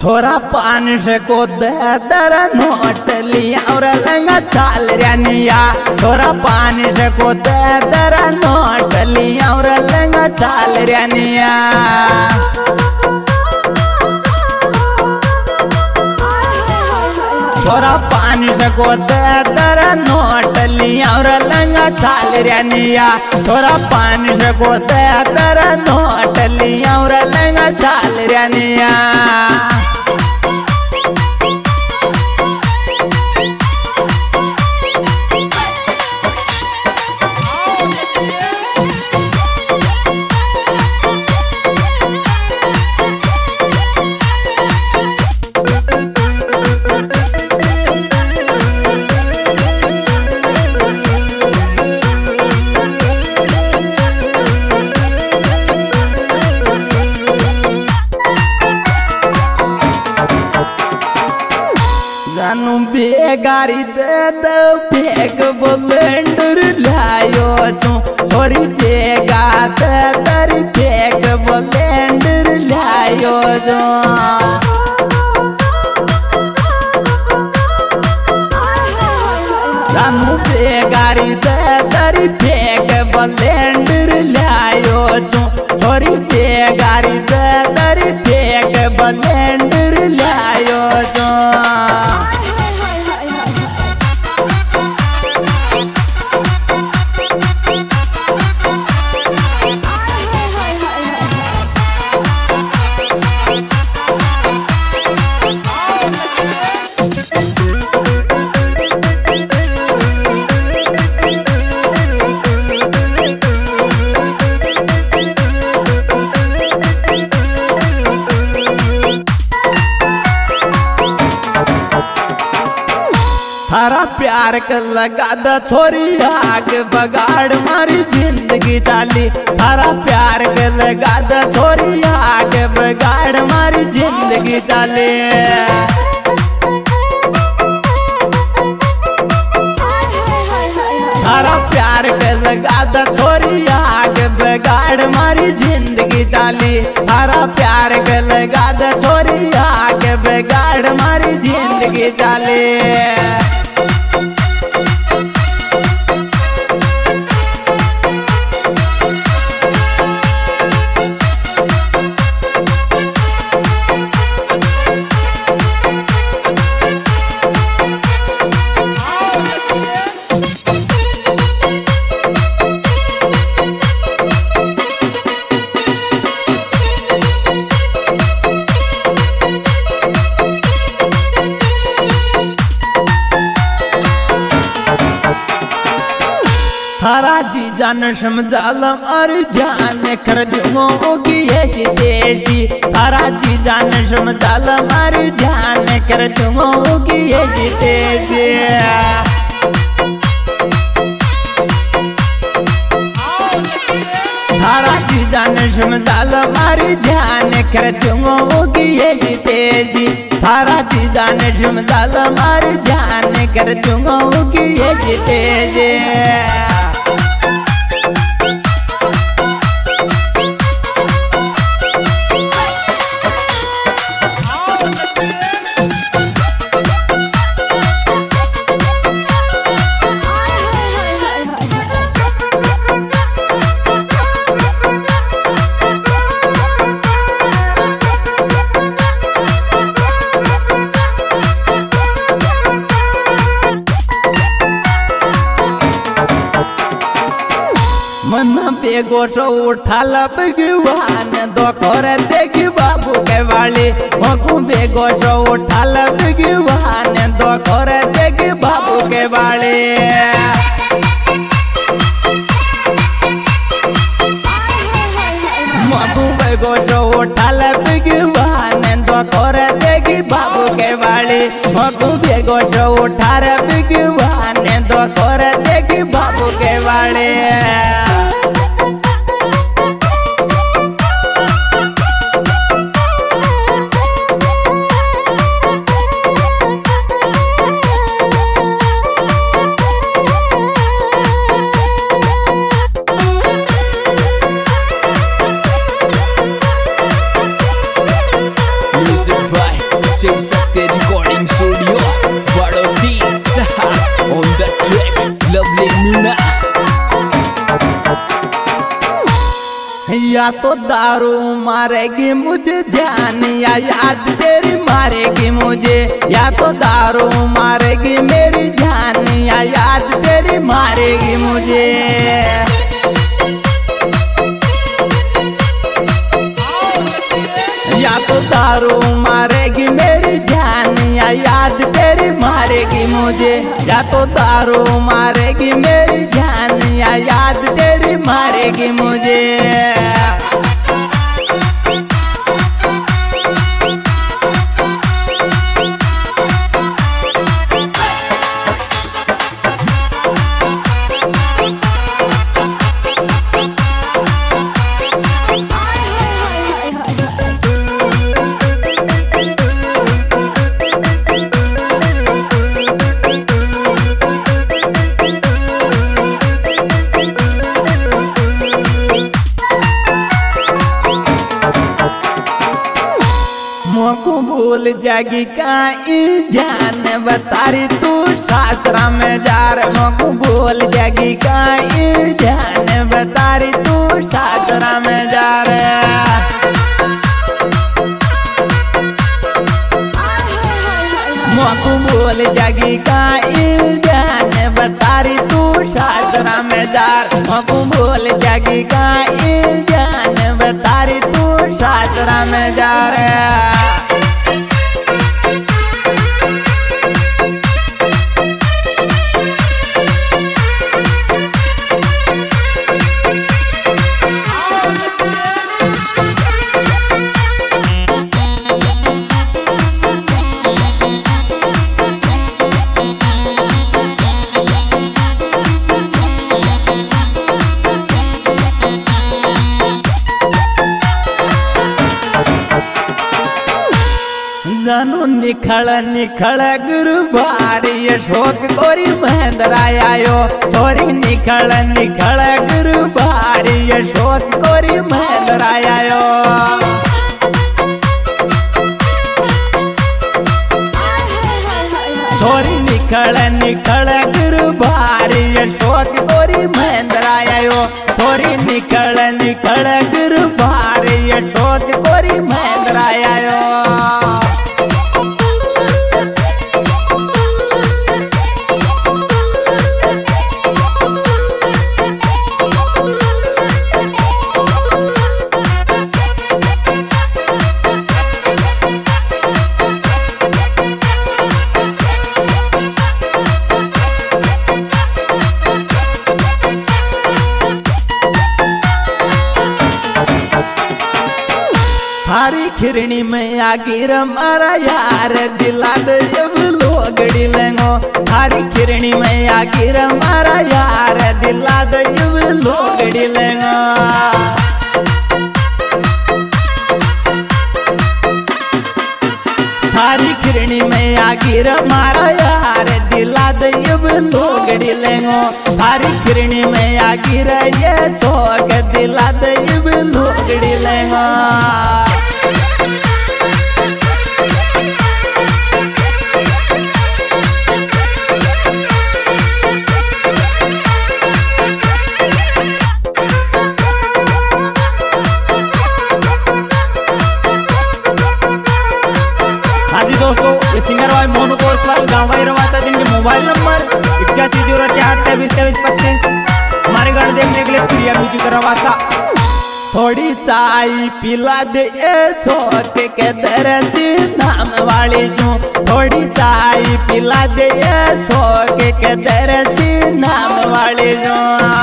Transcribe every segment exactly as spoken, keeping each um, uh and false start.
थोड़ा पानी से को दे दर नोट लिया और लंगा चाल रनिया थोड़ा पानी से को दे दर नोट लिया और लंगा चाल रनिया थोड़ा पानी से को दे दर नोट लिया और लंगा चाल रनिया थोड़ा पानी से को दे दर नोट लिया और लंगा चाल रनिया जानू बेगारी दे दो बेग बुलेंडर लायो तू थोड़ी बेगा दे दरी बेग बुलेंडर लायो तू जानू बेगारी दे दरी बेग बुलेंडर लायो तू थोड़ी बेगारी दे दरी बेग बुलेंडर लायो तू थारा प्यार के लगा द छोरी आग बगाड़ मारी जिंदगी चाली थारा प्यार के लगा द छोरी आग बगाड़ मारी जिंदगी चाली थारा प्यार के लगा द छोरी आग बगाड़ मारी जिंदगी चाली थारा प्यार के लगा द छोरी आग बगाड़ मारी जिंदगी चाली थारा जी जान समझालम और जान कर दूंगी ऐसी देशी थारा जी जान समझालम और जान कर दूंगी ऐसी देशी थारा जी जान समझालम और जान कर दूंगी ऐसी देशी थारा जी जान समझालम और जान कर दूंगी ऐसी देशी मन बेगो सो उठा भगवान दो कर देखी बाबू के वाली मगू बेगो सो उठा भगवान दो कर देखी बाबू के वाली मगू बेगो सो उठा भगवान दो कर देखी बाबू के वाली मगू बेगो सो उठा भगवान दो कर देखी बाबू के वाली Music by recording studio, Barotis. On the track, lovely Muna. या तो दारू मारेगी मुझे जान, या याद तेरी मारेगी मुझे। या तो दारू मारेगी मेरी जान, या याद तेरी मारेगी मुझे। या तो दारू मारेगी मेरी जान, या याद तेरी मारेगी मुझे। या तो दारू मारेगी मेरी जान, या याद तेरी मारेगी मुझे। मोको भूल जागी का जान, बतारी तू सासरा में जा रे। मोको भूल जागी का जान, बतारी तू सासरा में जा रे। मोको भूल जागी का जान, बतारी तू सासरा में जा रे। मोको भूल जागी का जान, बतारी तू सासरा में जा रे। जानू निखड़ निखड़ गुरुबारी, ये शोक गोरी महेंद्र आयो। थोड़ी निखड़ निखड़ गुरुबारी, ये शोक गोरी महेंद्र आयो। छोरी निखड़ निखड़ गुरुबारी, ये शोक गोरी महेंद्र आयो। छोरी निखड़ निखड़ गुरुबारी, ये शोक गोरी महेंद्र आयो। थारी खिरणी में आगिर मारा यार, दिला दे जब लोगड़ी लेंगो। थारी खिरणी में आगिर मारा यार, दिला दे जब लोगड़ी लेंगो। थारी खिरणी में आगिर मारा यार, दिला दे जब लोगड़ी लेंगो। थारी खिरणी में आगिर ये सोग, दिला दे जब लोगड़ी लेंगो। दोस्तों, ये सिंगर भाई मोनू कोसवाल गाँव भाई रवासा, जिनके मोबाइल नंबर इक्यासी जीरो चार तेईस तेईस पच्चीस। हमारे घर देखने के लिए प्रिया म्यूजिक रवासा। थोड़ी चाय पिला दे ए सोच के दरसी नाम वाली जू। थोड़ी चाय पिला दे ए सोच के दरसी नाम वाली जू।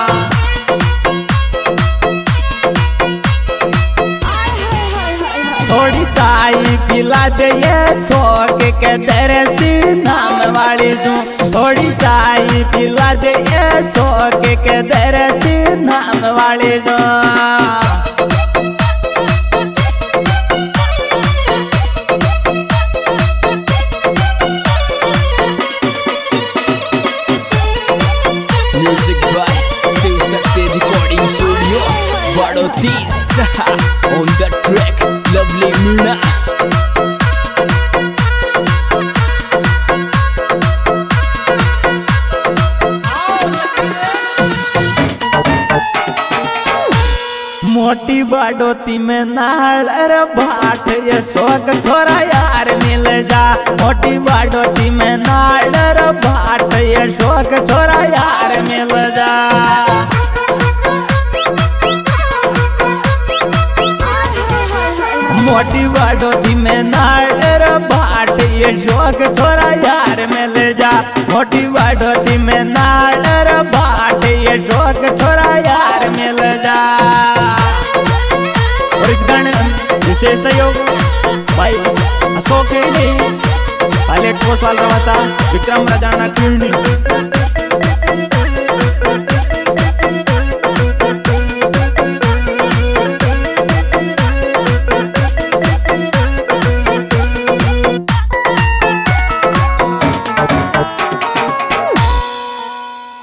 थोड़ी चाय पिला दे ये सोग के दरसी नाम वाली जू। थोड़ी चाय पिला दे ये सोग के दरसी नाम वाली जू। Music by Shiv Shakti Recording Studio, Barotis. On the track, lovely Muna. मोटी बाडोती में नाल रे भाट ये शौक छोरा यार मिल जा। मोटी बाडोती में नाल रे भाट ये शौक छोरा यार मिल जा। मोटी बाडोती में नाल रे भाट ये शौक छोरा यार मिल जा। मोटी बाडोती में नाल रे भाट ये शौक छोरा यार मिल जा। और इस गाने विशेष सहयोग भाई अशोक पायलट को साल रहा था विक्रम राजाना किरणी।